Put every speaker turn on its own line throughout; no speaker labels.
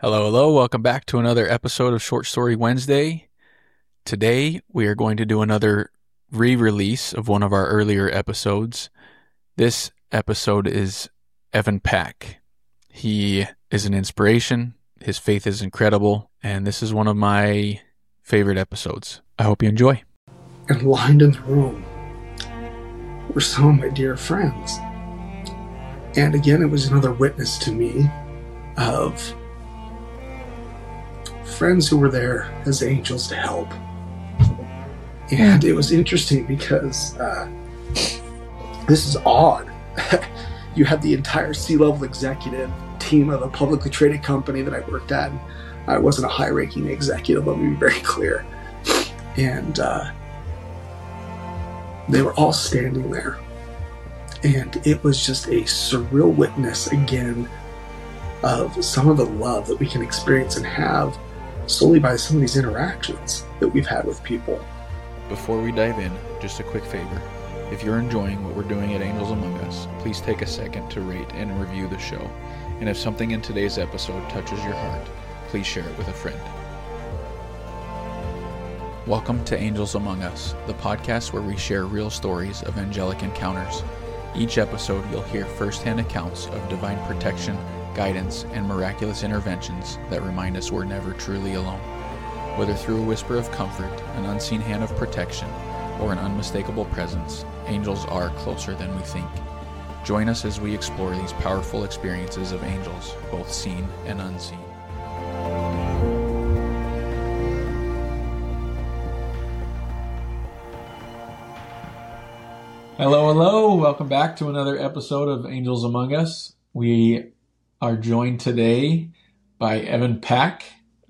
Hello, hello. Welcome back to another episode of Short Story Wednesday. Today, we are going to do another re-release of one of our earlier episodes. This episode is Evan Pack. He is an inspiration. His faith is incredible, and this is one of my favorite episodes. I hope you enjoy.
And lined in the room were some of my dear friends. And again, it was another witness to me of friends who were there as angels to help. And it was interesting because this is odd. You had the entire C-level executive team of a publicly traded company that I worked at. I wasn't a high-ranking executive, let me be very clear. And they were all standing there. And it was just a surreal witness, again, of some of the love that we can experience and have solely by some of these interactions that we've had with people.
Before we dive in, just a quick favor. If you're enjoying what we're doing at Angels Among Us, please take a second to rate and review the show. And if something in today's episode touches your heart, please share it with a friend. Welcome to Angels Among Us, the podcast where we share real stories of angelic encounters. Each episode, you'll hear firsthand accounts of divine protection, guidance, and miraculous interventions that remind us we're never truly alone. Whether through a whisper of comfort, an unseen hand of protection, or an unmistakable presence, angels are closer than we think. Join us as we explore these powerful experiences of angels, both seen and unseen. Hello, hello. Welcome back to another episode of Angels Among Us. We are joined today by Evan Pack.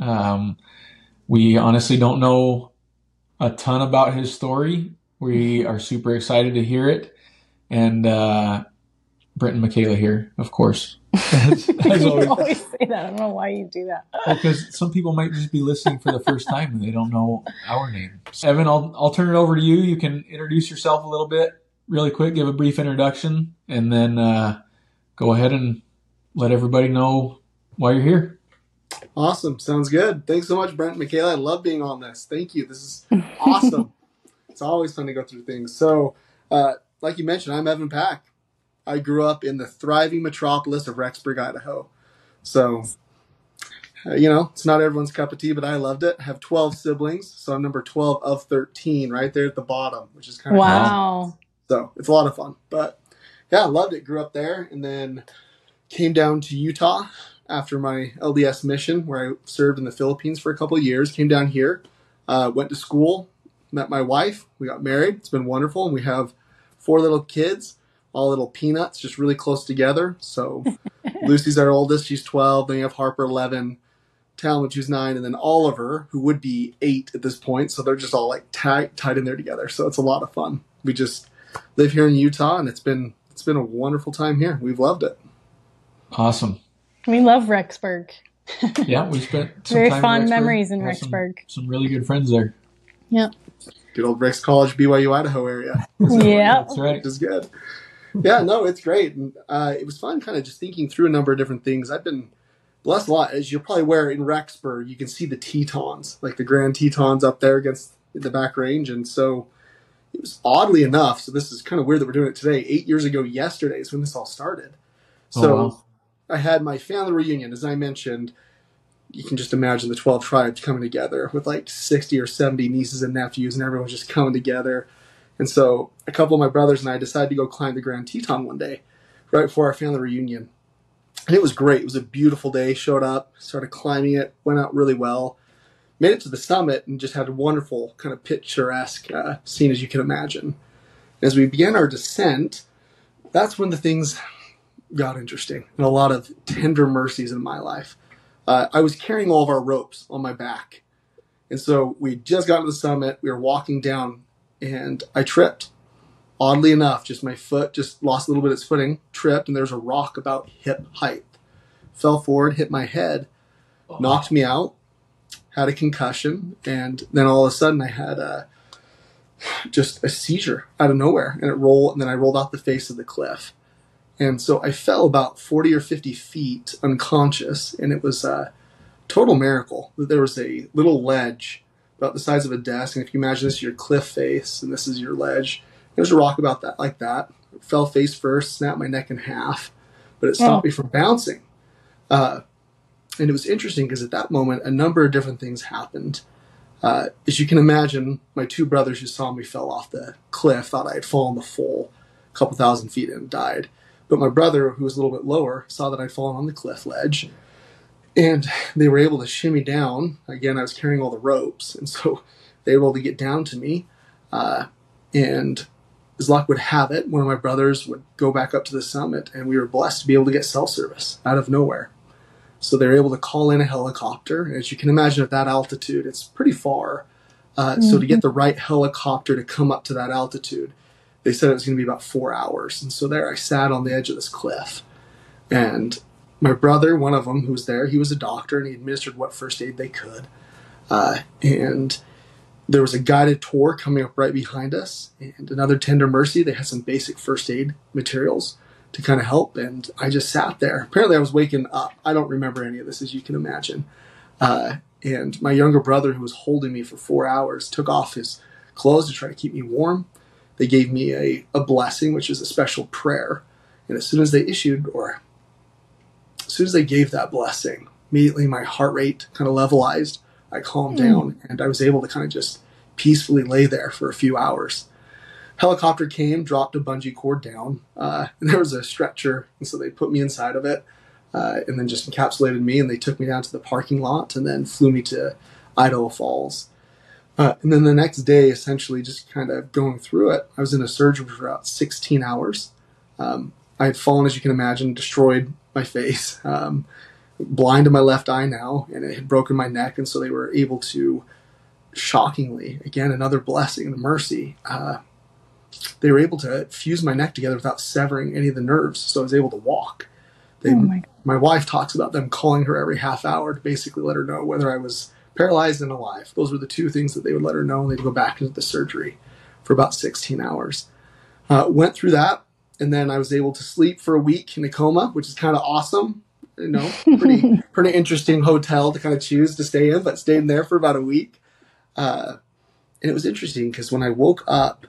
We honestly don't know a ton about his story. We are super excited to hear it. And Brent and Michaela here, of course. As
You always say that. I don't know why you do that.
Because some people might just be listening for the first time and they don't know our name. So, Evan, I'll turn it over to you. You can introduce yourself a little bit, really quick, give a brief introduction, and then go ahead and let everybody know why you're here.
Awesome. Sounds good. Thanks so much, Brent and Michaela. I love being on this. Thank you. This is awesome. It's always fun to go through things. So, like you mentioned, I'm Evan Pack. I grew up in the thriving metropolis of Rexburg, Idaho. So, it's not everyone's cup of tea, but I loved it. I have 12 siblings, so I'm number 12 of 13 right there at the bottom, which is kind of
wow.
So it's a lot of fun. But, yeah, I loved it. Grew up there and then came down to Utah after my LDS mission, where I served in the Philippines for a couple of years. Came down here, went to school, met my wife. We got married. It's been wonderful. And we have 4 little kids, all little peanuts, just really close together. So Lucy's our oldest. She's 12. Then you have Harper, 11. Talmud, who's 9. And then Oliver, who would be 8 at this point. So they're just all like tied in there together. So it's a lot of fun. We just live here in Utah, and it's been a wonderful time here. We've loved it.
Awesome.
We love Rexburg.
Yeah, we spent some
very
time
fond
in Rexburg.
memories in Rexburg.
Some really good friends there.
Yep.
Good old Rex College, BYU, Idaho area.
Yeah.
That's right.
Which is good. Yeah, no, it's great. And it was fun kind of just thinking through a number of different things. I've been blessed a lot. As you're probably aware, in Rexburg, you can see the Tetons, like the Grand Tetons up there against the back range. And so it was oddly enough, so this is kind of weird that we're doing it today, 8 years ago yesterday is when this all started. So
wow.
I had my family reunion, as I mentioned. You can just imagine the 12 tribes coming together with like 60 or 70 nieces and nephews, and everyone's just coming together. And so a couple of my brothers and I decided to go climb the Grand Teton one day, right before our family reunion. And it was great. It was a beautiful day. Showed up, started climbing it, went out really well. Made it to the summit and just had a wonderful kind of picturesque scene, as you can imagine. As we began our descent, that's when the things got interesting and a lot of tender mercies in my life. I was carrying all of our ropes on my back. And so we just got to the summit. We were walking down and I tripped. Oddly enough, just my foot just lost a little bit of its footing, tripped, and there was a rock about hip height. Fell forward, hit my head, knocked me out, had a concussion, and then all of a sudden I had just a seizure out of nowhere, and then I rolled off the face of the cliff. And so I fell about 40 or 50 feet unconscious, and it was total miracle that there was a little ledge about the size of a desk. And if you imagine this is your cliff face and this is your ledge, there's a rock about that, like that. It fell face first, snapped my neck in half, but it stopped me from bouncing. And it was interesting because at that moment, a number of different things happened. As you can imagine, my two brothers who saw me fell off the cliff thought I had fallen the full couple thousand feet and died. But my brother, who was a little bit lower, saw that I'd fallen on the cliff ledge. And they were able to shimmy down. Again, I was carrying all the ropes. And so they were able to get down to me. And as luck would have it, one of my brothers would go back up to the summit. And we were blessed to be able to get cell service out of nowhere. So they were able to call in a helicopter. And as you can imagine, at that altitude, it's pretty far. So to get the right helicopter to come up to that altitude, they said it was going to be about 4 hours. And so there I sat on the edge of this cliff. And my brother, one of them who was there, he was a doctor and he administered what first aid they could. And there was a guided tour coming up right behind us and another Tender Mercy. They had some basic first aid materials to kind of help. And I just sat there. Apparently I was waking up. I don't remember any of this, as you can imagine. And my younger brother, who was holding me for 4 hours, took off his clothes to try to keep me warm. They gave me a blessing, which is a special prayer. And as soon as they gave that blessing, immediately my heart rate kind of levelized. I calmed down and I was able to kind of just peacefully lay there for a few hours. Helicopter came, dropped a bungee cord down, and there was a stretcher. And so they put me inside of it and then just encapsulated me. And they took me down to the parking lot and then flew me to Idaho Falls. And then the next day, essentially just kind of going through it, I was in a surgery for about 16 hours. I had fallen, as you can imagine, destroyed my face, blind in my left eye now, and it had broken my neck. And so they were able to, shockingly, again, another blessing and a mercy, they were able to fuse my neck together without severing any of the nerves. So I was able to walk. My wife talks about them calling her every half hour to basically let her know whether I was paralyzed and alive. Those were the two things that they would let her know, and they'd go back into the surgery for about 16 hours. Went through that, and then I was able to sleep for a week in a coma, which is kind of awesome. You know, pretty interesting hotel to kind of choose to stay in, but stayed in there for about a week. And it was interesting because when I woke up,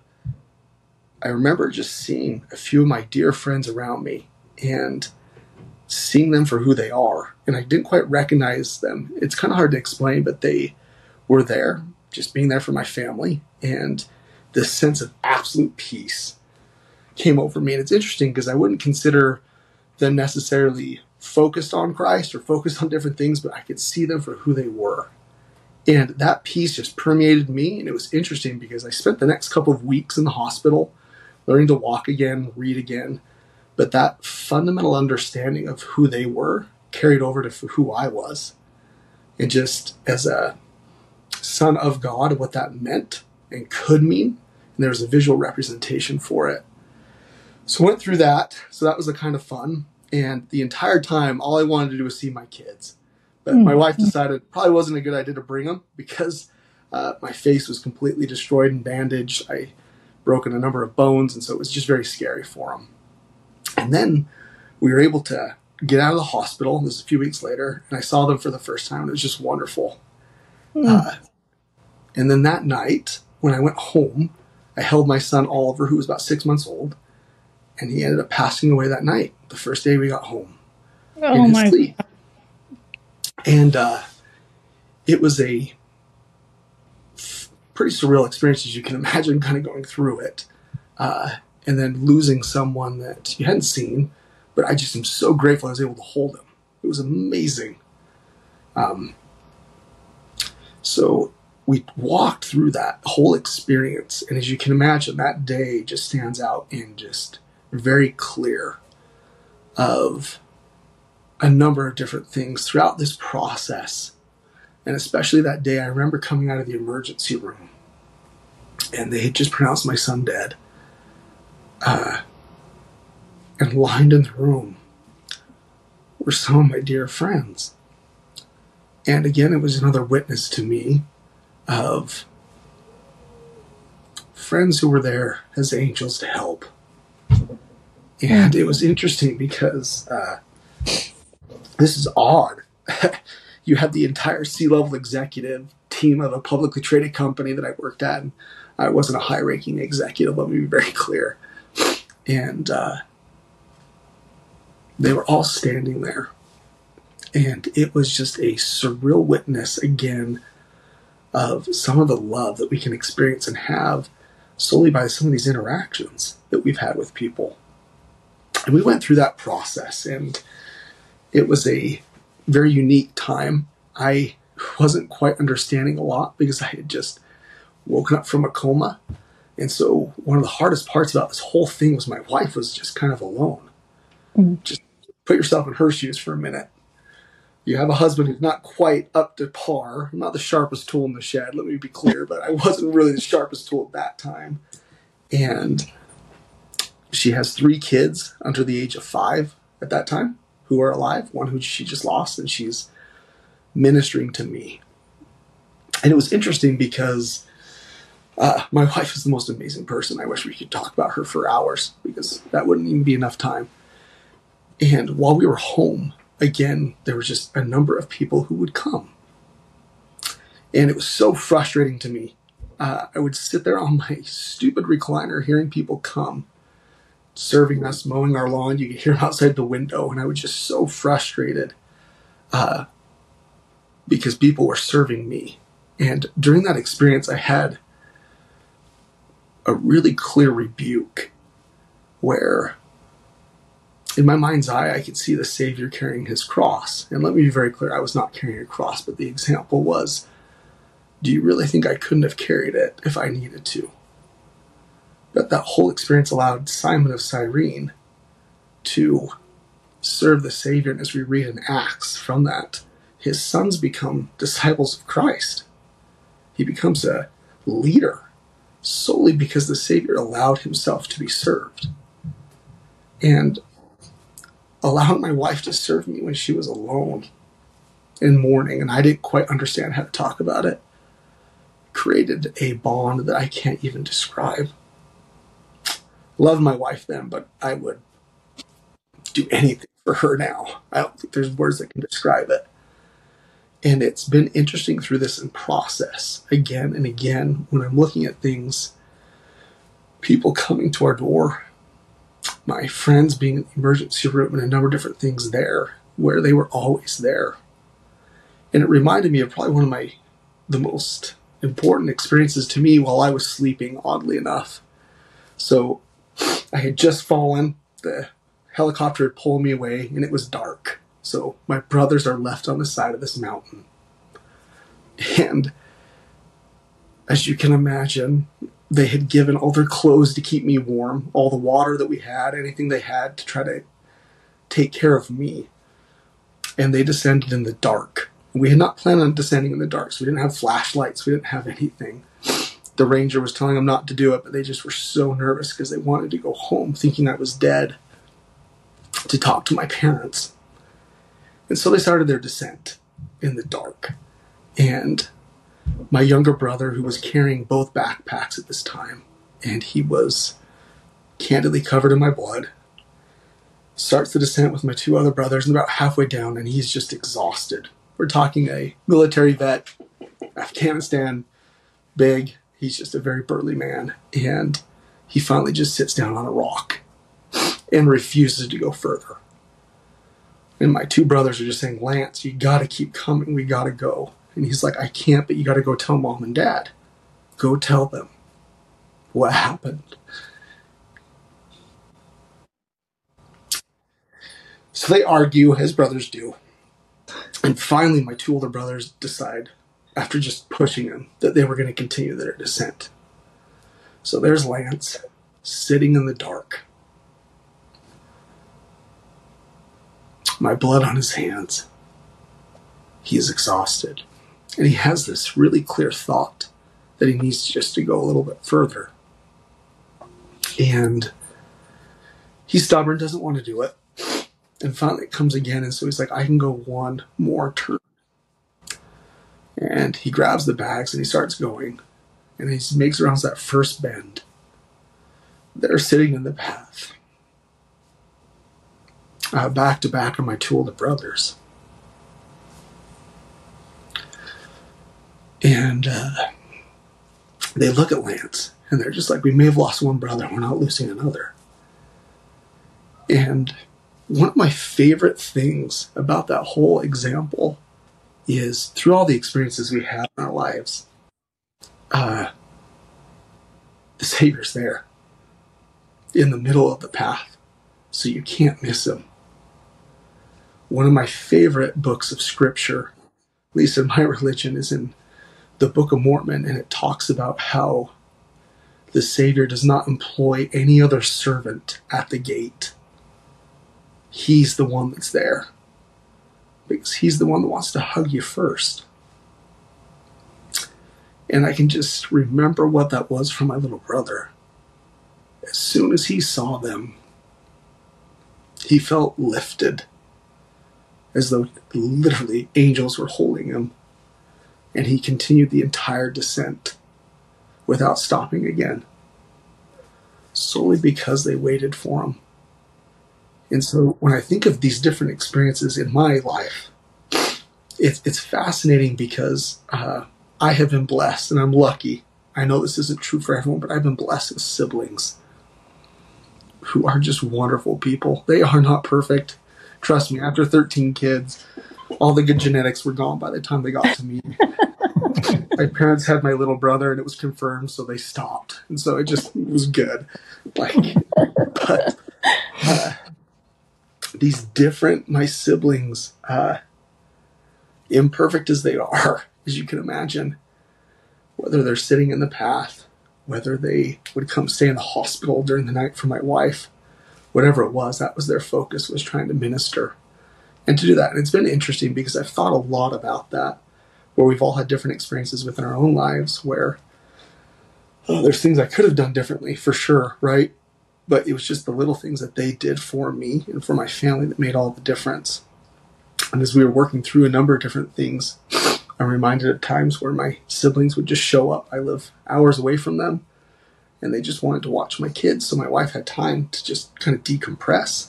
I remember just seeing a few of my dear friends around me and seeing them for who they are. And I didn't quite recognize them. It's kind of hard to explain, but they were there, just being there for my family. And this sense of absolute peace came over me. And it's interesting because I wouldn't consider them necessarily focused on Christ or focused on different things, but I could see them for who they were. And that peace just permeated me. And it was interesting because I spent the next couple of weeks in the hospital learning to walk again, read again. But that fundamental understanding of who they were carried over to who I was. And just as a son of God, what that meant and could mean. And there was a visual representation for it. So I went through that. So that was a kind of fun. And the entire time, all I wanted to do was see my kids. But my wife decided it probably wasn't a good idea to bring them because my face was completely destroyed and bandaged. I broken a number of bones. And so it was just very scary for them. And then we were able to get out of the hospital. This was a few weeks later, and I saw them for the first time. It was just wonderful. And then that night, when I went home, I held my son Oliver, who was about 6 months old, and he ended up passing away that night, the first day we got home.
Oh my
sleep. And it was a pretty surreal experience, as you can imagine, kind of going through it. And then losing someone that you hadn't seen, but I just am so grateful I was able to hold him. It was amazing. So we walked through that whole experience, and as you can imagine, that day just stands out and just very clear of a number of different things throughout this process. And especially that day, I remember coming out of the emergency room, and they had just pronounced my son dead. And lined in the room were some of my dear friends. And again, it was another witness to me of friends who were there as angels to help. And it was interesting because this is odd. you had the entire C-level executive team of a publicly traded company that I worked at. And I wasn't a high-ranking executive, let me be very clear. And they were all standing there. And it was just a surreal witness, again, of some of the love that we can experience and have solely by some of these interactions that we've had with people. And we went through that process, and it was a very unique time. I wasn't quite understanding a lot because I had just woken up from a coma. And so one of the hardest parts about this whole thing was my wife was just kind of alone. Just put yourself in her shoes for a minute. You have a husband who's not quite up to par. I'm not the sharpest tool in the shed, let me be clear, but I wasn't really the sharpest tool at that time. And she has 3 kids under the age of 5 at that time who are alive, one who she just lost, and she's ministering to me. And it was interesting because my wife is the most amazing person. I wish we could talk about her for hours because that wouldn't even be enough time. And while we were home, again, there was just a number of people who would come. And it was so frustrating to me. I would sit there on my stupid recliner hearing people come, serving us, mowing our lawn. You could hear them outside the window. And I was just so frustrated because people were serving me. And during that experience, I had a really clear rebuke where in my mind's eye, I could see the Savior carrying his cross. And let me be very clear, I was not carrying a cross, but the example was, do you really think I couldn't have carried it if I needed to? But that whole experience allowed Simon of Cyrene to serve the Savior. And as we read in Acts from that, his sons become disciples of Christ. He becomes a leader solely because the Savior allowed himself to be served. And allowing my wife to serve me when she was alone in mourning, and I didn't quite understand how to talk about it, created a bond that I can't even describe. Loved my wife then, but I would do anything for her now. I don't think there's words that can describe it. And it's been interesting through this process again and again when I'm looking at things, people coming to our door, my friends being in the emergency room, and a number of different things there where they were always there. And it reminded me of probably one of the most important experiences to me while I was sleeping, oddly enough. So I had just fallen, the helicopter had pulled me away, and it was dark. So my brothers are left on the side of this mountain. And as you can imagine, they had given all their clothes to keep me warm, all the water that we had, anything they had to try to take care of me. And they descended in the dark. We had not planned on descending in the dark, so we didn't have flashlights, we didn't have anything. The ranger was telling them not to do it, but they just were so nervous because they wanted to go home thinking I was dead to talk to my parents. And so they started their descent in the dark. And my younger brother, who was carrying both backpacks at this time, and he was candidly covered in my blood, starts the descent with my 2 other brothers, and about halfway down, and he's just exhausted. We're talking a military vet, Afghanistan, big. He's just a very burly man. And he finally just sits down on a rock and refuses to go further. And my 2 brothers are just saying, Lance, you got to keep coming. We got to go. And he's like, I can't, but you got to go tell Mom and Dad. Go tell them what happened. So they argue, as brothers do. And finally, my 2 older brothers decide, after just pushing them, that they were going to continue their descent. So there's Lance, sitting in the dark. My blood on his hands. He is exhausted. And he has this really clear thought that he needs just to go a little bit further. And he's stubborn, doesn't want to do it. And finally it comes again, and so he's like, I can go one more turn. And he grabs the bags and he starts going. And he makes around that first bend. They're sitting in the path. Back to back are my 2 older brothers. And they look at Lance, and they're just like, we may have lost one brother, we're not losing another. And one of my favorite things about that whole example is through all the experiences we have in our lives, the Savior's there in the middle of the path, so you can't miss him. One of my favorite books of scripture, at least in my religion, is in the Book of Mormon, and it talks about how the Savior does not employ any other servant at the gate. He's the one that's there, because he's the one that wants to hug you first. And I can just remember what that was for my little brother. As soon as he saw them, he felt lifted, as though literally angels were holding him. And he continued the entire descent without stopping again, solely because they waited for him. And so when I think of these different experiences in my life, it's fascinating because I have been blessed, and I'm lucky. I know this isn't true for everyone, but I've been blessed with siblings who are just wonderful people. They are not perfect. Trust me, after 13 kids, all the good genetics were gone by the time they got to me. My parents had my little brother, and it was confirmed, so they stopped. And so it was good. But these different, my siblings, imperfect as they are, as you can imagine, whether they're sitting in the path, whether they would come stay in the hospital during the night for my wife, whatever it was, that was their focus, was trying to minister and to do that. And it's been interesting because I've thought a lot about that, where we've all had different experiences within our own lives where there's things I could have done differently, for sure, right? But it was just the little things that they did for me and for my family that made all the difference. And as we were working through a number of different things, I'm reminded of times where my siblings would just show up. I live hours away from them, and they just wanted to watch my kids, so my wife had time to just kind of decompress.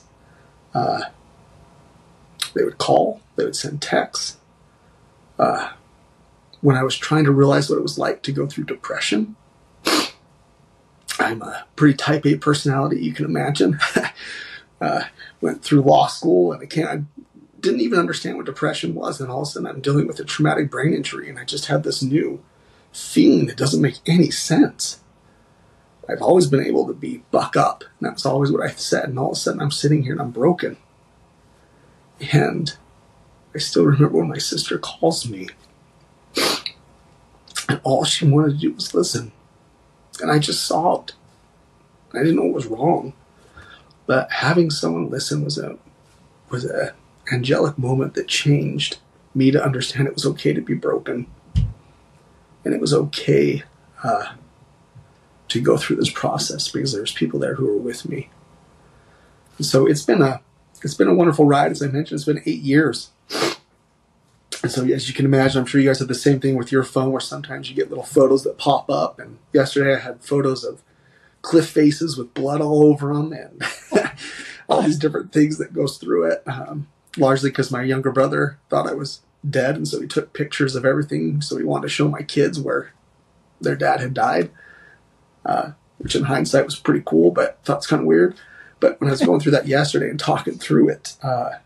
They would call, they would send texts. When I was trying to realize what it was like to go through depression, I'm a pretty type A personality, you can imagine. Went through law school, and I didn't even understand what depression was, and all of a sudden I'm dealing with a traumatic brain injury, and I just had this new feeling that doesn't make any sense. I've always been able to be buck up, and that's always what I said, and all of a sudden I'm sitting here and I'm broken. And I still remember when my sister calls me, and all she wanted to do was listen. And I just sobbed. I didn't know what was wrong. But having someone listen was a angelic moment that changed me to understand it was okay to be broken. And it was okay to go through this process because there's people there who are with me. And so it's been a wonderful ride. As I mentioned, it's been 8 years. And so as you can imagine, I'm sure you guys have the same thing with your phone, where sometimes you get little photos that pop up. And yesterday I had photos of cliff faces with blood all over them, and all these different things that goes through it. Largely because my younger brother thought I was dead, and so he took pictures of everything. So he wanted to show my kids where their dad had died, which in hindsight was pretty cool, but I thought it's kind of weird. But when I was going through that yesterday and talking through it,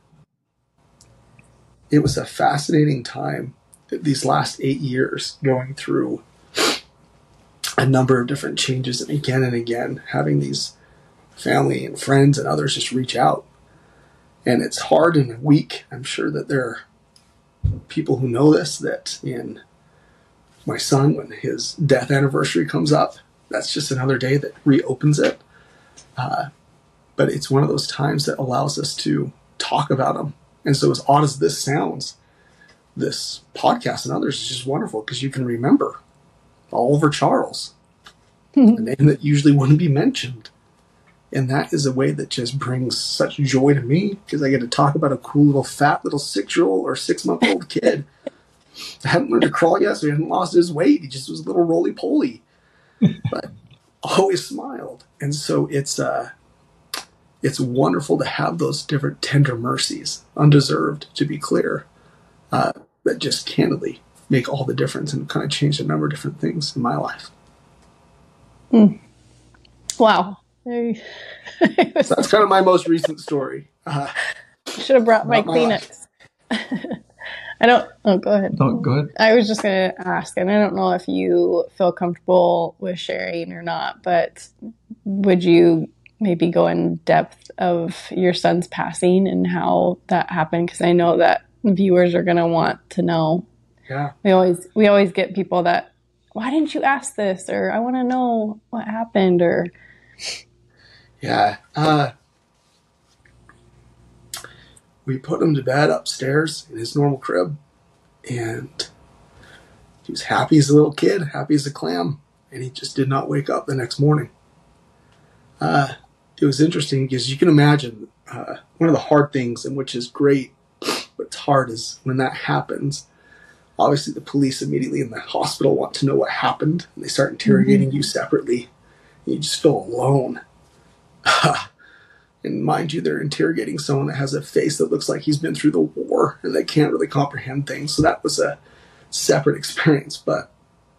it was a fascinating time, these last 8 years, going through a number of different changes, and again, having these family and friends and others just reach out. And it's hard and weak. I'm sure that there are people who know this, that in my son, when his death anniversary comes up, that's just another day that reopens it. But it's one of those times that allows us to talk about them. And so as odd as this sounds, this podcast and others is just wonderful because you can remember Oliver Charles, a name that usually wouldn't be mentioned. And that is a way that just brings such joy to me because I get to talk about a cool little fat little 6-year-old or 6-month-old kid. I hadn't learned to crawl yet, so he hadn't lost his weight. He just was a little roly-poly, but always smiled. And so it's wonderful to have those different tender mercies, undeserved, to be clear, that just candidly make all the difference and kind of change a number of different things in my life.
Wow.
So that's kind of my most recent story.
Should have brought my Kleenex. Go ahead.
No, go ahead.
I was just going to ask, and I don't know if you feel comfortable with sharing or not, but would you maybe go in depth of your son's passing and how that happened? Because I know that viewers are going to want to know.
Yeah.
We always get people that, why didn't you ask this? Or I want to know what happened. Or
yeah. We put him to bed upstairs in his normal crib, and he was happy as a little kid, happy as a clam, and he just did not wake up the next morning. It was interesting because you can imagine one of the hard things, and which is great, but it's hard, is when that happens. Obviously, the police immediately in the hospital want to know what happened, and they start interrogating you separately. And you just feel alone. And mind you, they're interrogating someone that has a face that looks like he's been through the war, and they can't really comprehend things. So that was a separate experience. But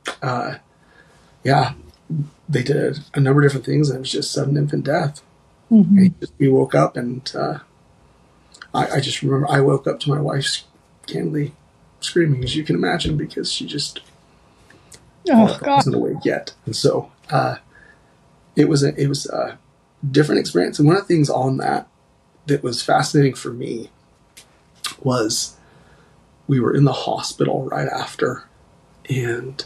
yeah, they did a number of different things, and it was just sudden infant death. And we woke up, and I just remember I woke up to my wife candidly screaming, as you can imagine, because she just wasn't awake yet. And so it was a different experience. And one of the things on that was fascinating for me was we were in the hospital right after, and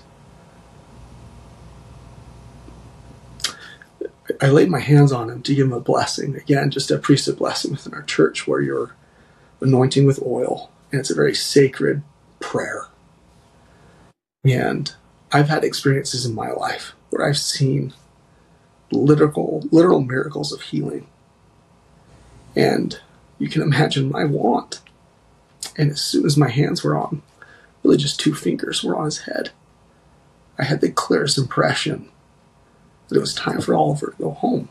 I laid my hands on him to give him a blessing. Again, just a priesthood blessing within our church where you're anointing with oil, and it's a very sacred prayer. And I've had experiences in my life where I've seen literal miracles of healing. And you can imagine my want. And as soon as my hands were on, really just 2 fingers were on his head, I had the clearest impression that it was time for Oliver to go home.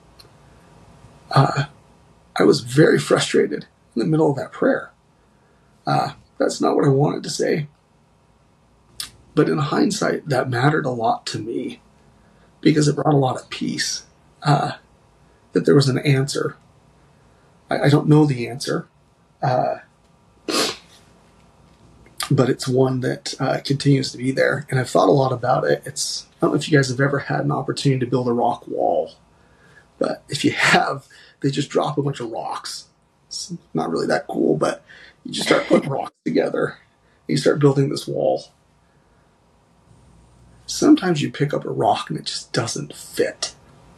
I was very frustrated in the middle of that prayer. That's not what I wanted to say. But in hindsight, that mattered a lot to me because it brought a lot of peace. That there was an answer. I don't know the answer. But it's one that continues to be there. And I've thought a lot about it. I don't know if you guys have ever had an opportunity to build a rock wall. But if you have, they just drop a bunch of rocks. It's not really that cool, but you just start putting rocks together. And you start building this wall. Sometimes you pick up a rock and it just doesn't fit.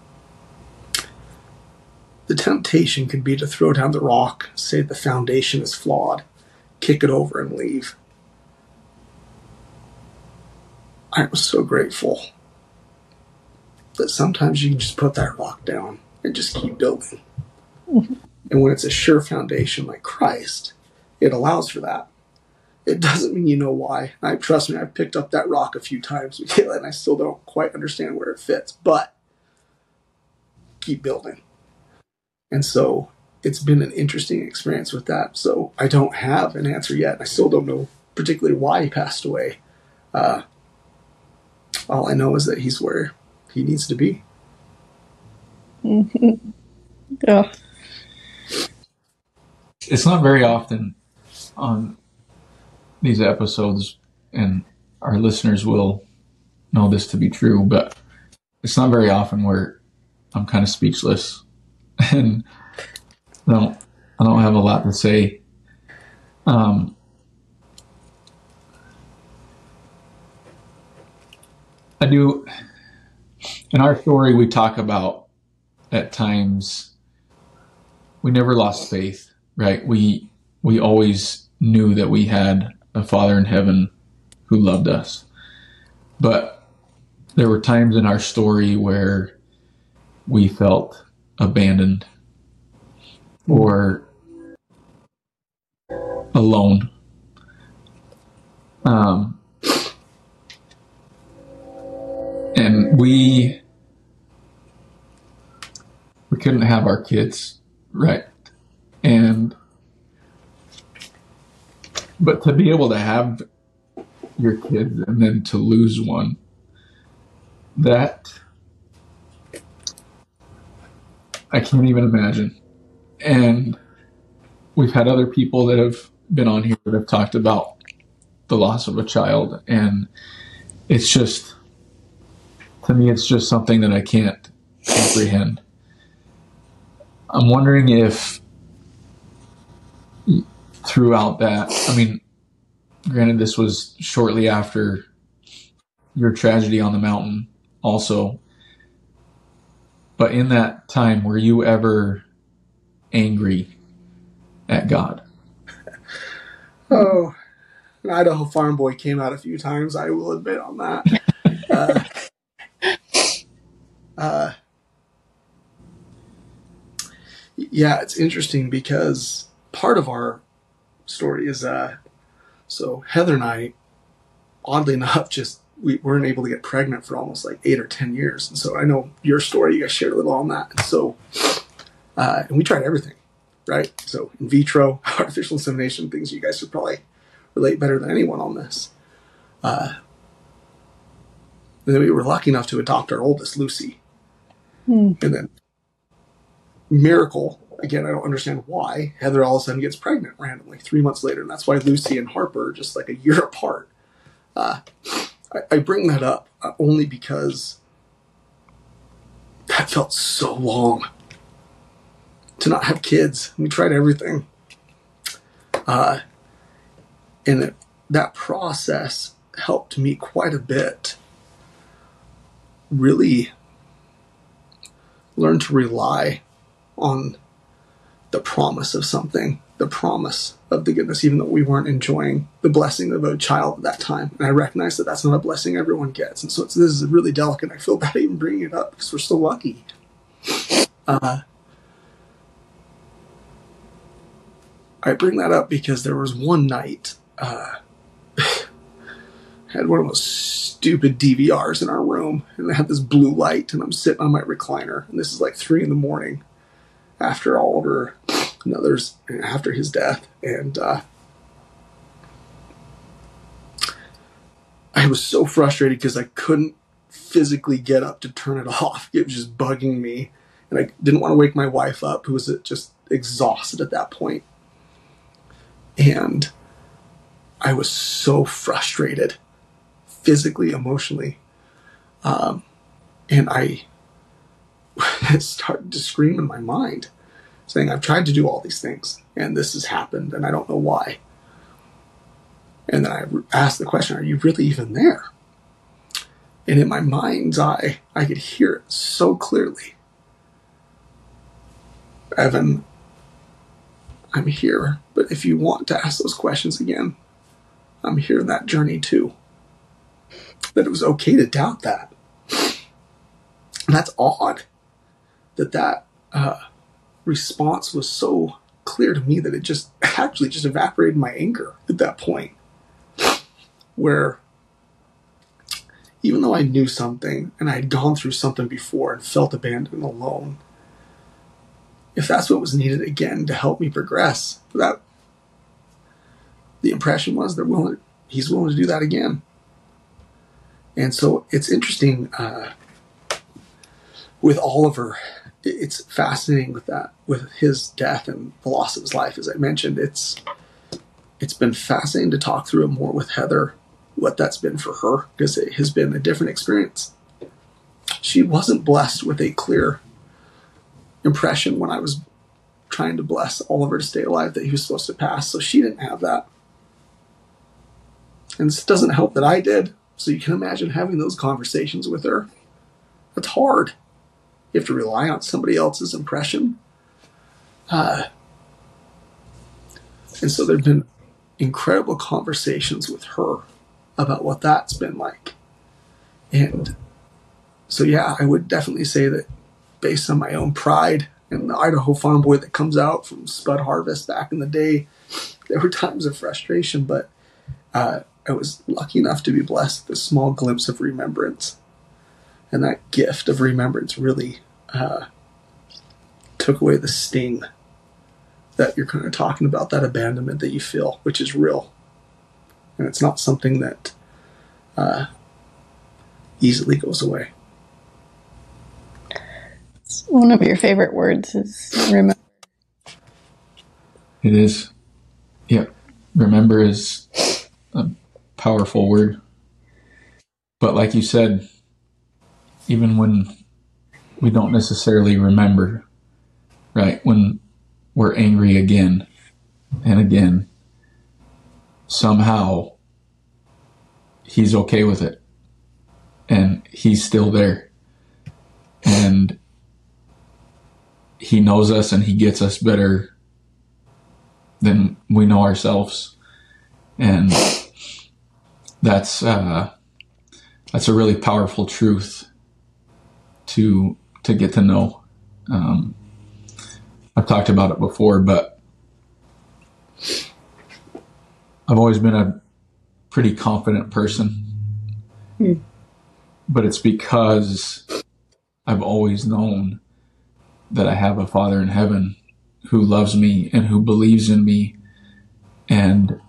The temptation can be to throw down the rock, say the foundation is flawed, kick it over and leave. I was so grateful that sometimes you can just put that rock down and just keep building. And when it's a sure foundation like Christ, it allows for that. It doesn't mean you know why. Trust me, I've picked up that rock a few times, Michaela, and I still don't quite understand where it fits, but keep building. And so it's been an interesting experience with that. So I don't have an answer yet. I still don't know particularly why he passed away. All I know is that he's where he needs to be.
Oh.
It's not very often on these episodes, and our listeners will know this to be true, but it's not very often where I'm kind of speechless and I don't have a lot to say. I do. In our story, we talk about at times we never lost faith, right? We always knew that we had a Father in heaven who loved us. But there were times in our story where we felt abandoned or alone. And we couldn't have our kids, right? But to be able to have your kids and then to lose one, that I can't even imagine. And we've had other people that have been on here that have talked about the loss of a child, and it's just, to me, it's just something that I can't comprehend. I'm wondering if throughout that, I mean, granted, this was shortly after your tragedy on the mountain also, but in that time, were you ever angry at God?
Oh, an Idaho farm boy came out a few times, I will admit on that. Yeah, it's interesting because part of our story is so Heather and I, oddly enough, we weren't able to get pregnant for almost like 8 or 10 years. And so I know your story, you guys shared a little on that. And so, and we tried everything, right? So in vitro, artificial insemination, things you guys should probably relate better than anyone on this. And then we were lucky enough to adopt our oldest, Lucy. And then, miracle, again, I don't understand why, Heather all of a sudden gets pregnant randomly 3 months later. And that's why Lucy and Harper are just like a year apart. I bring that up only because that felt so long to not have kids. We tried everything. And that process helped me quite a bit really learn to rely on the promise of something, the promise of the goodness, even though we weren't enjoying the blessing of a child at that time. And I recognize that that's not a blessing everyone gets. And so this is really delicate. I feel bad even bringing it up because we're so lucky. I bring that up because there was one night, had one of those stupid DVRs in our room, and I had this blue light, and I'm sitting on my recliner, and this is like 3 a.m. after Oliver and others, after his death, and I was so frustrated because I couldn't physically get up to turn it off. It was just bugging me, and I didn't want to wake my wife up, who was just exhausted at that point. And I was so frustrated, physically, emotionally. And I started to scream in my mind, saying, I've tried to do all these things, and this has happened, and I don't know why. And then I asked the question, are you really even there? And in my mind's eye, I could hear it so clearly. Evan, I'm here, but if you want to ask those questions again, I'm here in that journey too. That it was okay to doubt that. And that's odd that response was so clear to me that it just actually just evaporated my anger at that point. Where even though I knew something and I had gone through something before and felt abandoned and alone, if that's what was needed again to help me progress, that the impression was he's willing to do that again. And so it's interesting with Oliver. It's fascinating with his death and the loss of his life. As I mentioned, it's been fascinating to talk through it more with Heather, what that's been for her, because it has been a different experience. She wasn't blessed with a clear impression when I was trying to bless Oliver to stay alive that he was supposed to pass, so she didn't have that. And this doesn't help that I did, so you can imagine having those conversations with her. That's hard. You have to rely on somebody else's impression. And so there have been incredible conversations with her about what that's been like. And so, yeah, I would definitely say that based on my own pride and the Idaho farm boy that comes out from Spud Harvest back in the day, there were times of frustration, but I was lucky enough to be blessed with a small glimpse of remembrance. And that gift of remembrance really took away the sting that you're kind of talking about, that abandonment that you feel, which is real. And it's not something that easily goes away.
One of your favorite words is remember.
It is. Yeah. Remember is a powerful word. But like you said, even when we don't necessarily remember, right? When we're angry again and again, somehow he's okay with it. And he's still there. And he knows us and he gets us better than we know ourselves. And that's a really powerful truth to get to know. I've talked about it before, but I've always been a pretty confident person. But it's because I've always known that I have a Father in heaven who loves me and who believes in me, and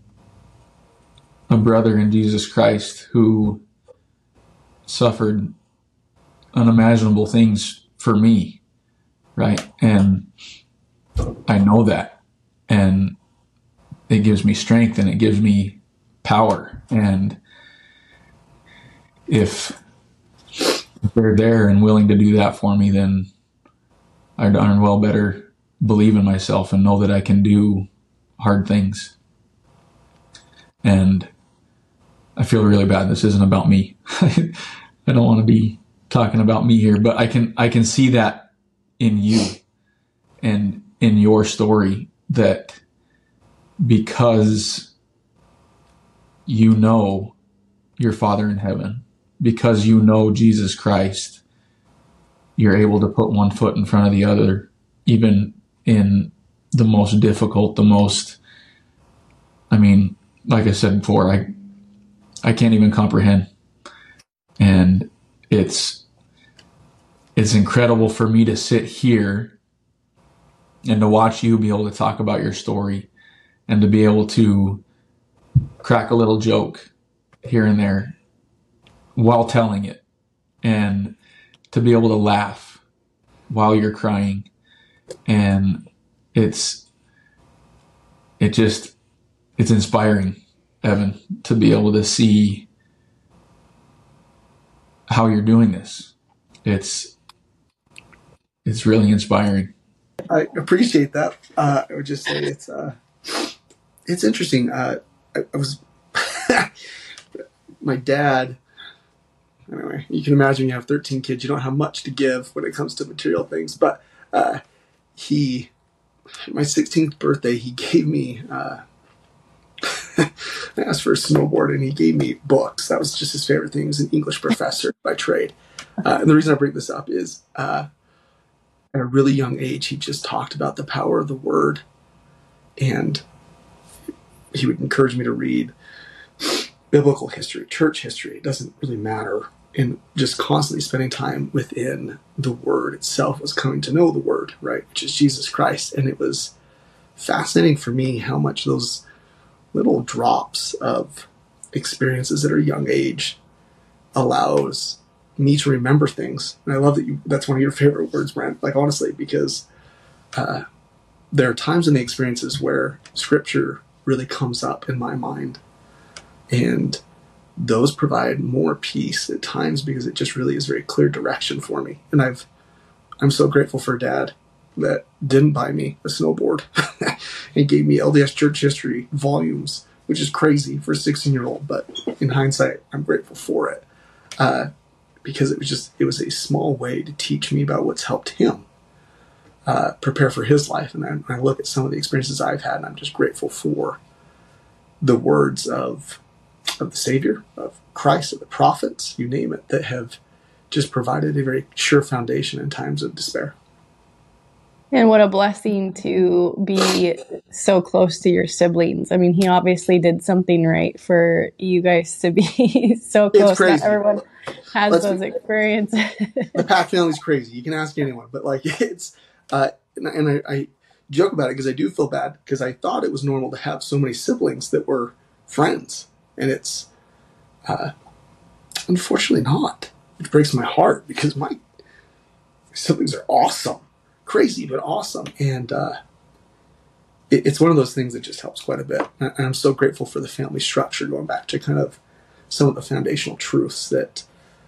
a brother in Jesus Christ who suffered unimaginable things for me, right? And I know that, and it gives me strength and it gives me power. And if they're there and willing to do that for me, then I darn well better believe in myself and know that I can do hard things. And I feel really bad. This isn't about me. I don't want to be talking about me here, but I can see that in you and in your story, that because you know your Father in heaven, because you know Jesus Christ, you're able to put one foot in front of the other, even in the most difficult, like I said before, I can't even comprehend. And it's incredible for me to sit here and to watch you be able to talk about your story and to be able to crack a little joke here and there while telling it, and to be able to laugh while you're crying. And it's inspiring, Evan, to be able to see how you're doing this. It's really inspiring.
I appreciate that. I would just say it's interesting. I was my dad. Anyway, you can imagine you have 13 kids. You don't have much to give when it comes to material things. But my 16th birthday, he gave me. I asked for a snowboard, and he gave me books. That was just his favorite thing. He was an English professor by trade. And the reason I bring this up is at a really young age, he just talked about the power of the Word. And he would encourage me to read biblical history, church history. It doesn't really matter. And just constantly spending time within the Word itself was coming to know the Word, right? Which is Jesus Christ. And it was fascinating for me how much those little drops of experiences at a young age allows me to remember things. And I love that that's one of your favorite words, Brent, like honestly, because there are times in the experiences where Scripture really comes up in my mind, and those provide more peace at times because it just really is very clear direction for me. And I'm so grateful for Dad that didn't buy me a snowboard and gave me LDS church history volumes, which is crazy for a 16-year-old, but in hindsight, I'm grateful for it. Because it was a small way to teach me about what's helped him prepare for his life. And I look at some of the experiences I've had, and I'm just grateful for the words of the Savior, of Christ, of the prophets, you name it, that have just provided a very sure foundation in times of despair.
And what a blessing to be so close to your siblings. I mean, he obviously did something right for you guys to be so close.
It's crazy.
Not everyone has those experiences.
The Pack family's crazy. You can ask anyone, but like it's, and I joke about it because I do feel bad because I thought it was normal to have so many siblings that were friends, and it's Unfortunately not, which breaks my heart because my siblings are awesome, crazy, but awesome. And it's one of those things that just helps quite a bit. And I'm so grateful for the family structure, going back to kind of some of the foundational truths that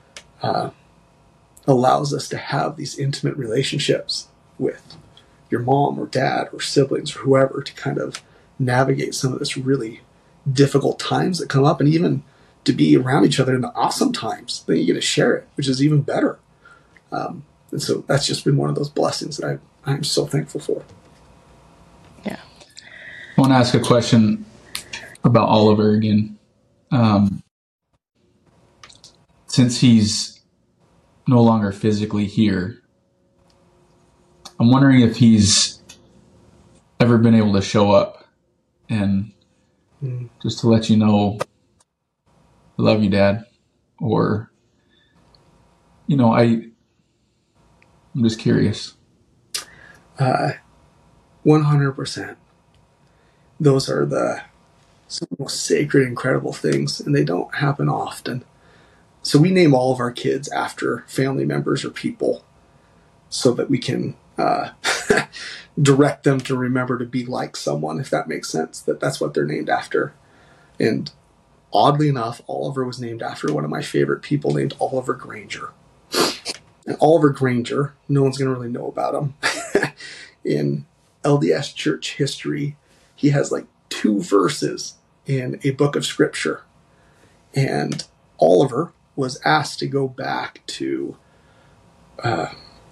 allows us to have these intimate relationships with your mom or dad or siblings or whoever, to kind of navigate some of this really difficult times that come up, and even to be around each other in the awesome times. Then you get to share it, which is even better. And so that's just been one of those blessings that I'm so thankful for.
Yeah.
I want to ask a question about Oliver again. Since he's no longer physically here, I'm wondering if he's ever been able to show up and just to let you know, I love you, Dad, or, I'm just curious.
100%. Those are some of the most sacred, incredible things, and they don't happen often. So we name all of our kids after family members or people so that we can direct them to remember to be like someone, if that makes sense, that's what they're named after. And oddly enough, Oliver was named after one of my favorite people named Oliver Granger. And Oliver Granger, no one's going to really know about him. In LDS church history, he has like 2 verses in a book of scripture. And Oliver was asked to go back to a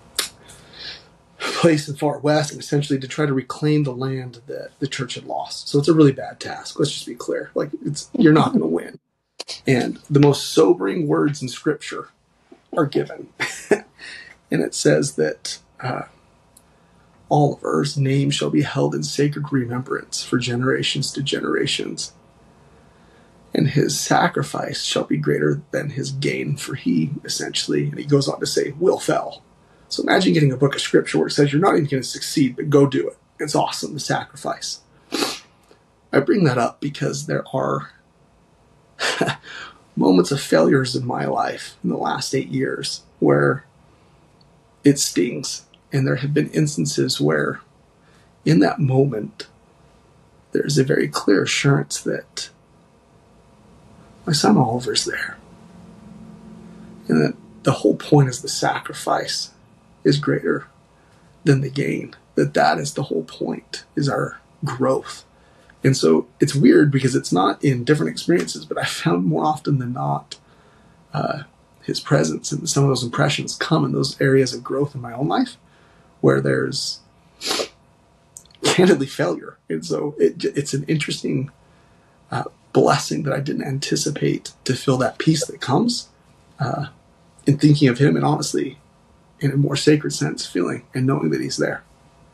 place in far west and essentially to try to reclaim the land that the church had lost. So it's a really bad task. Let's just be clear. Like, you're not going to win. And the most sobering words in scripture are given. And it says that Oliver's name shall be held in sacred remembrance for generations to generations. And his sacrifice shall be greater than his gain, for he essentially, and he goes on to say, will fail. So imagine getting a book of scripture where it says you're not even going to succeed, but go do it. It's awesome, the sacrifice. I bring that up because there are moments of failures in my life in the last 8 years where it stings. And there have been instances where in that moment, there's a very clear assurance that my son Oliver's there. And that the whole point is the sacrifice is greater than the gain. That is the whole point, is our growth. And so it's weird because it's not in different experiences, but I found more often than not his presence and some of those impressions come in those areas of growth in my own life where there's candidly failure. And so it's an interesting blessing that I didn't anticipate to feel that peace that comes in thinking of him, and honestly, in a more sacred sense, feeling and knowing that he's there.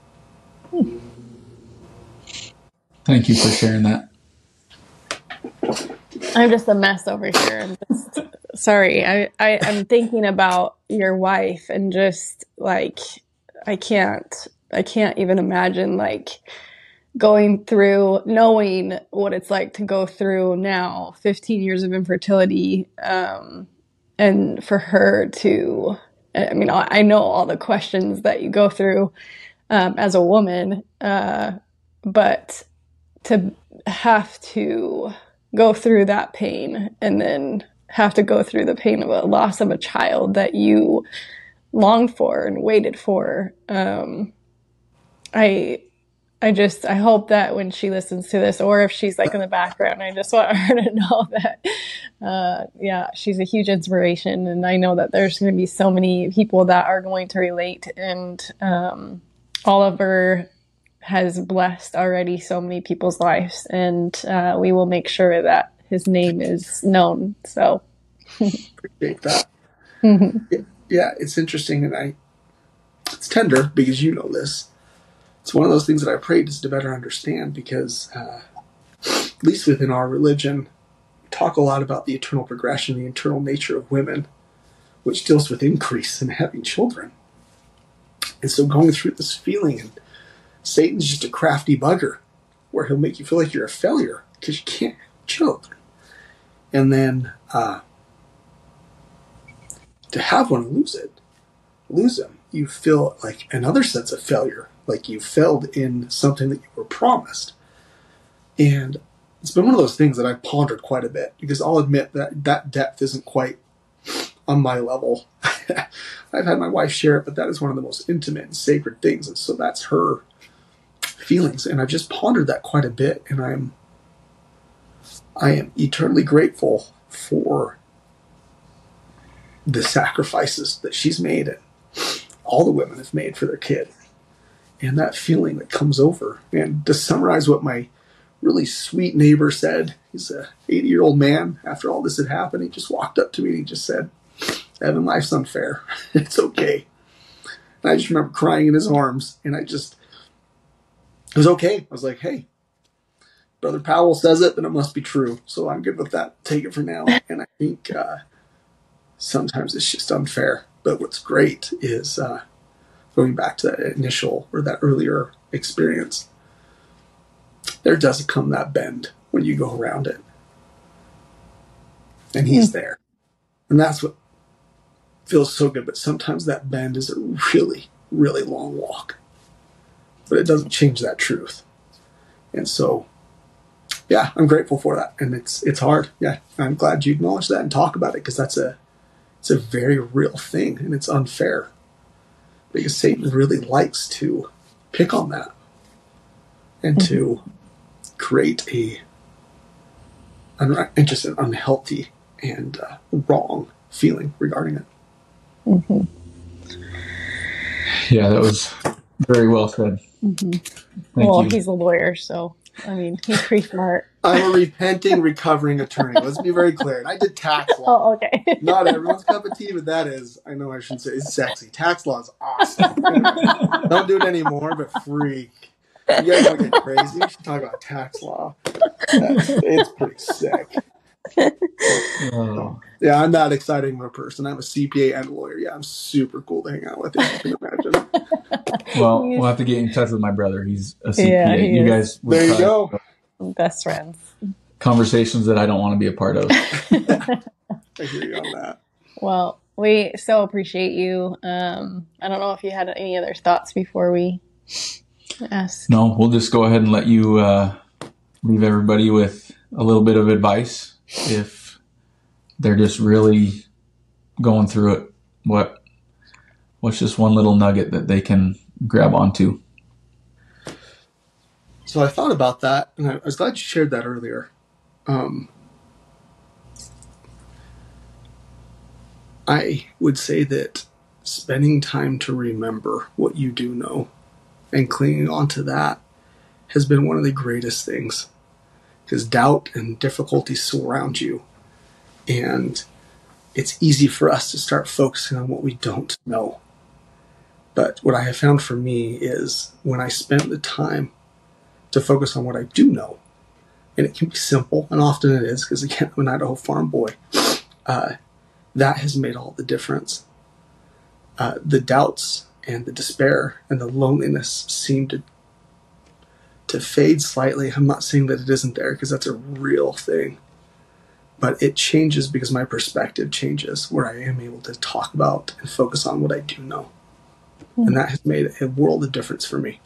Thank you for sharing that.
I'm just a mess over here. I'm just sorry. I'm thinking about your wife and just like I can't even imagine like going through, knowing what it's like to go through now 15 years of infertility, and for her to, I mean, I know all the questions that you go through as a woman, but to have to go through that pain and then have to go through the pain of a loss of a child that you longed for and waited for. I hope that when she listens to this, or if she's like in the background, I just want her to know that, she's a huge inspiration. And I know that there's going to be so many people that are going to relate. And Oliver has blessed already so many people's lives. And we will make sure that his name is known. So
appreciate that. Yeah, it's interesting. And it's tender because you know this. It's one of those things that I prayed just to better understand because, at least within our religion, we talk a lot about the eternal progression, the eternal nature of women, which deals with increase and having children. And so going through this feeling, and Satan's just a crafty bugger where he'll make you feel like you're a failure because you can't have children. And then to have one and lose him, you feel like another sense of failure, like you failed in something that you were promised. And it's been one of those things that I've pondered quite a bit, because I'll admit that that depth isn't quite on my level. I've had my wife share it, but that is one of the most intimate and sacred things. And so that's her feelings. And I've just pondered that quite a bit. And I am eternally grateful for the sacrifices that she's made and all the women have made for their kid. And that feeling that comes over. And to summarize what my really sweet neighbor said, he's a 80-year-old man. After all this had happened, he just walked up to me and he just said, "Evan, life's unfair. It's okay." And I just remember crying in his arms, and it was okay. I was like, hey, Brother Powell says it, then it must be true. So I'm good with that. Take it for now. And I think sometimes it's just unfair. But what's great is going back to that initial or that earlier experience, there does come that bend when you go around it. And he's there. And that's what feels so good. But sometimes that bend is a really, really long walk. But it doesn't change that truth. And so, yeah, I'm grateful for that. And it's hard. Yeah, I'm glad you acknowledge that and talk about it, because it's a very real thing, and it's unfair. Because Satan really likes to pick on that and to create just an unhealthy and wrong feeling regarding it.
Mm-hmm.
Yeah, that was very well said.
Mm-hmm. Well, he's a lawyer, so, I mean, he's pretty smart.
I'm a repenting, recovering attorney. Let's be very clear. And I did tax law.
Oh, okay.
Not everyone's cup of tea, but that is, I know I shouldn't say, it's sexy. Tax law is awesome. Don't do it anymore, but freak. You guys want to get crazy? We should talk about tax law. It's pretty sick. So, yeah, I'm that exciting of a person. I'm a CPA and a lawyer. Yeah, I'm super cool to hang out with, if you can imagine.
Well, we'll have to get in touch with my brother. He's a CPA.
Yeah,
you guys would
there you go.
Best friends.
Conversations that I don't want to be a part of.
I hear you on that.
Well, we so appreciate you. I don't know if you had any other thoughts before we ask.
No, we'll just go ahead and let you leave everybody with a little bit of advice if they're just really going through it. What's just one little nugget that they can grab onto?
So I thought about that, and I was glad you shared that earlier. I would say that spending time to remember what you do know and clinging on to that has been one of the greatest things, because doubt and difficulty surround you, and it's easy for us to start focusing on what we don't know. But what I have found for me is when I spend the time to focus on what I do know, and it can be simple, and often it is, because again, I'm an Idaho farm boy, that has made all the difference. The doubts and the despair and the loneliness seem to fade slightly. I'm not saying that it isn't there, because that's a real thing, but it changes because my perspective changes, where I am able to talk about and focus on what I do know. And that has made a world of difference for me.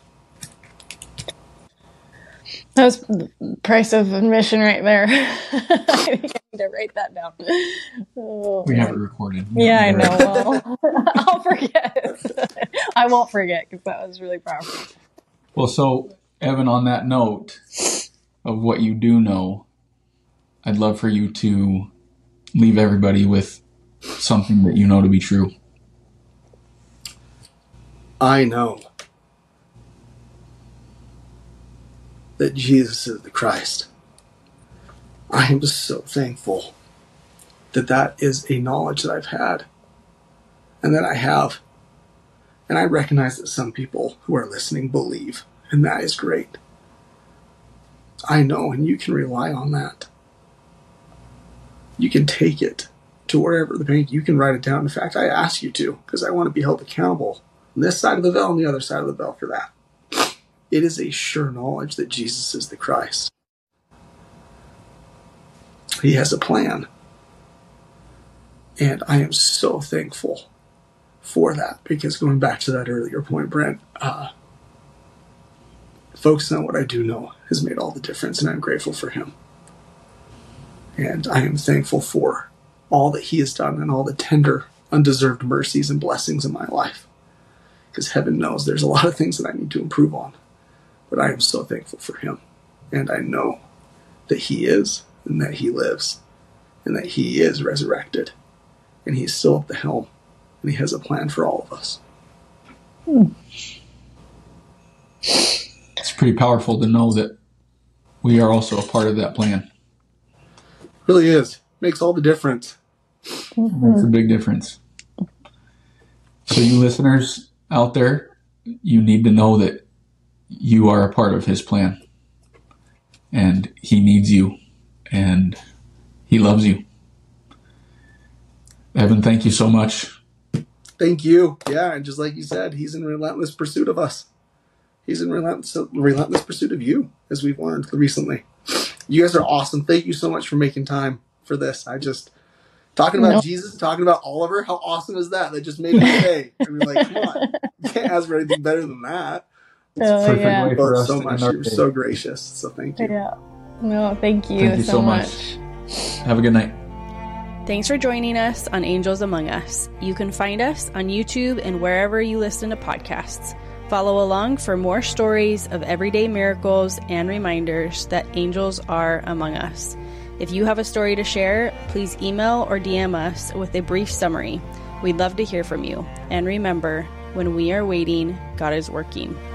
That was the price of admission right there. I think I need to write that down. Oh,
we have it recorded.
Yeah, I know. Well, I'll forget. I won't forget, because that was really powerful.
Well, so, Evan, on that note of what you do know, I'd love for you to leave everybody with something that you know to be true.
I know that Jesus is the Christ. I am just so thankful that that is a knowledge that I've had and that I have. And I recognize that some people who are listening believe, and that is great. I know, and you can rely on that. You can take it to wherever the bank, you can write it down. In fact, I ask you to, because I want to be held accountable on this side of the veil and the other side of the veil for that. It is a sure knowledge that Jesus is the Christ. He has a plan. And I am so thankful for that, because going back to that earlier point, Brent, focusing on what I do know has made all the difference, and I'm grateful for him. And I am thankful for all that he has done and all the tender, undeserved mercies and blessings in my life. Because heaven knows there's a lot of things that I need to improve on. But I am so thankful for him. And I know that he is, and that he lives, and that he is resurrected. And he's still at the helm, and he has a plan for all of us.
It's pretty powerful to know that we are also a part of that plan.
Really is. Makes all the difference.
Makes a big difference. So you listeners out there, you need to know that you are a part of his plan. And he needs you. And he loves you. Evan, thank you so much.
Thank you. Yeah, and just like you said, he's in relentless pursuit of us. He's in relentless pursuit of you, as we've learned recently. You guys are awesome. Thank you so much for making time for this. Talking about Jesus, talking about Oliver, how awesome is that? That just made me say, I mean, like, come on. You can't ask for anything better than that.
It's a perfect way for us
so
to
much. You're so gracious. So thank you.
Yeah. No, thank you so much.
Have a good night.
Thanks for joining us on Angels Among Us. You can find us on YouTube and wherever you listen to podcasts. Follow along for more stories of everyday miracles and reminders that angels are among us. If you have a story to share, please email or DM us with a brief summary. We'd love to hear from you. And remember, when we are waiting, God is working.